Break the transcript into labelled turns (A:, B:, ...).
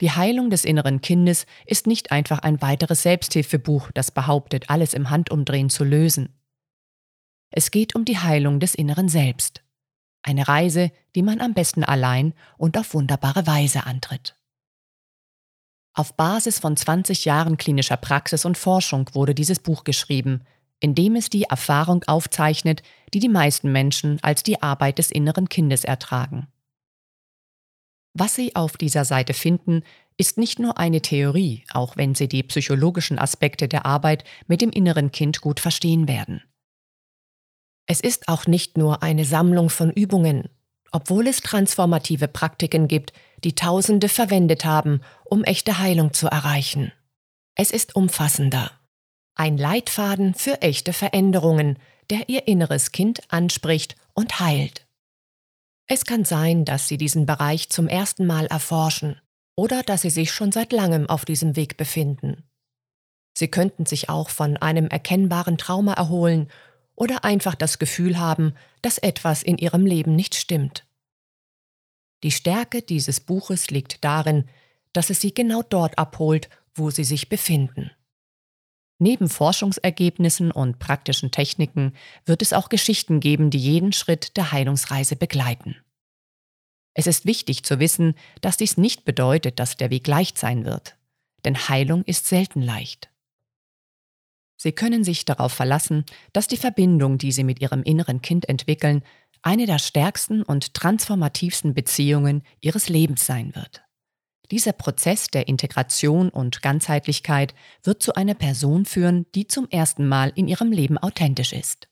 A: Die Heilung des inneren Kindes ist nicht einfach ein weiteres Selbsthilfebuch, das behauptet, alles im Handumdrehen zu lösen. Es geht um die Heilung des inneren Selbst. Eine Reise, die man am besten allein und auf wunderbare Weise antritt. Auf Basis von 20 Jahren klinischer Praxis und Forschung wurde dieses Buch geschrieben, in dem es die Erfahrung aufzeichnet, die die meisten Menschen als die Arbeit des inneren Kindes ertragen. Was Sie auf dieser Seite finden, ist nicht nur eine Theorie, auch wenn Sie die psychologischen Aspekte der Arbeit mit dem inneren Kind gut verstehen werden. Es ist auch nicht nur eine Sammlung von Übungen, obwohl es transformative Praktiken gibt, die Tausende verwendet haben, um echte Heilung zu erreichen. Es ist umfassender. Ein Leitfaden für echte Veränderungen, der Ihr inneres Kind anspricht und heilt. Es kann sein, dass Sie diesen Bereich zum ersten Mal erforschen oder dass Sie sich schon seit langem auf diesem Weg befinden. Sie könnten sich auch von einem erkennbaren Trauma erholen oder einfach das Gefühl haben, dass etwas in Ihrem Leben nicht stimmt. Die Stärke dieses Buches liegt darin, dass es Sie genau dort abholt, wo Sie sich befinden. Neben Forschungsergebnissen und praktischen Techniken wird es auch Geschichten geben, die jeden Schritt der Heilungsreise begleiten. Es ist wichtig zu wissen, dass dies nicht bedeutet, dass der Weg leicht sein wird, denn Heilung ist selten leicht. Sie können sich darauf verlassen, dass die Verbindung, die Sie mit Ihrem inneren Kind entwickeln, eine der stärksten und transformativsten Beziehungen Ihres Lebens sein wird. Dieser Prozess der Integration und Ganzheitlichkeit wird zu einer Person führen, die zum ersten Mal in ihrem Leben authentisch ist.